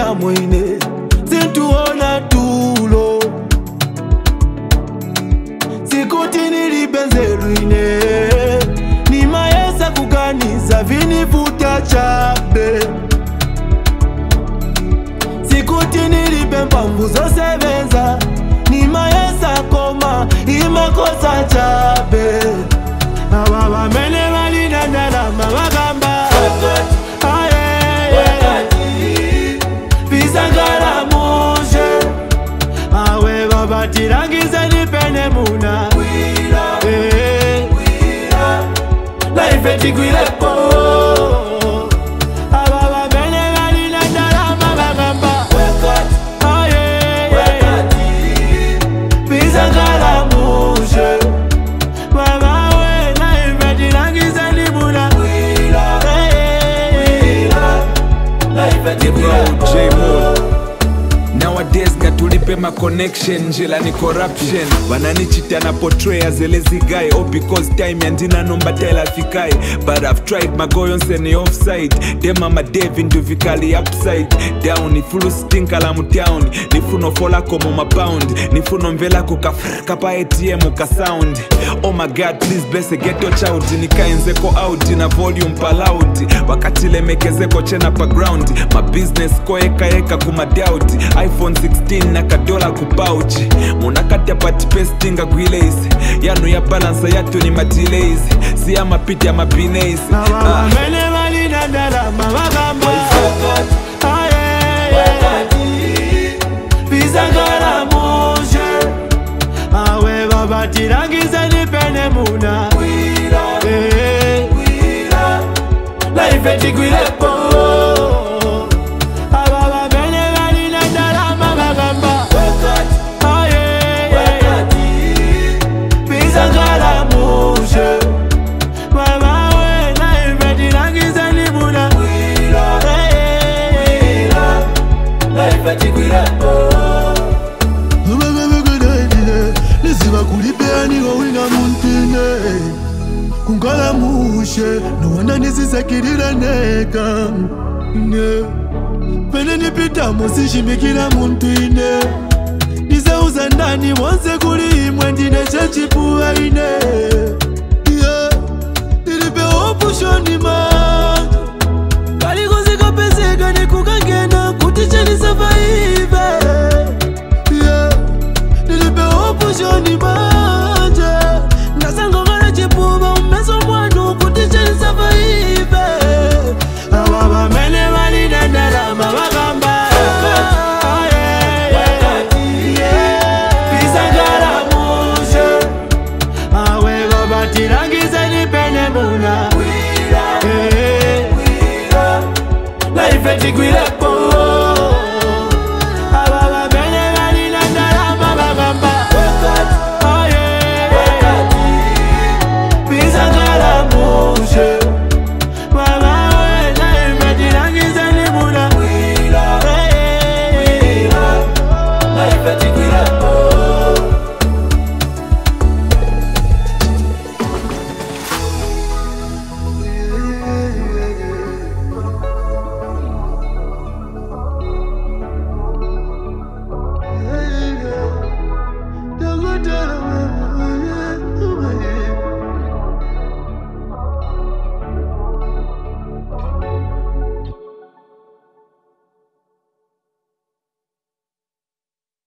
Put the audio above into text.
ndipita mwine zintuona tulo sikuti nilibenzeluine nimayesa kuganiza vinivuta chabe sikuti nilibe mpamvu zosebenza nimayesa koma imakosa chabe ababa mene balina ndalama bagamba bisangala muje awe babatirangiza nipene muna life etigwilepo ababa mene balina ndalama bagamba bisangala muje Nowadays katulipe ma connection jela ni corruption wananichita na portray as a lazy guy all because time yandina nomba tela fikai but I've tried my goyon seni offside dem mama dev into vikali upside down ni full stinka la mtown ni funo fola komo ma pound ni funo mvela kukafraka pa ATM ka sound oh my god please bless a ghetto child ni kaenzeko out na volume pa loud wakati lemekezeko chena pa ground my business ko eka kuma doubt iPhone 16 na kadola kupouch munakati apati pestinga gwilezi yanu ya balance yatu ni madelays siya mapiti ya mabinays mene malina ndalama bagamba bisangala muje awe babatirangiza nipene muna life etigwilepo kunkala mushe nowanda nisisakirira neka pene nipita musishimikira muntu ine niseuza ndani wonse kuli imwe ndine chechipuwa ine nilipe opushoni manje kalikuzikapeseka nikukangena kuti chenisafaive nilipe opushoni manje ndasangokala chipuva umeso mwanu kuti chenisafaive ababa mene balina ndalama bagamba bisangala muje awe babatirangiza nipene muna life etigwilepo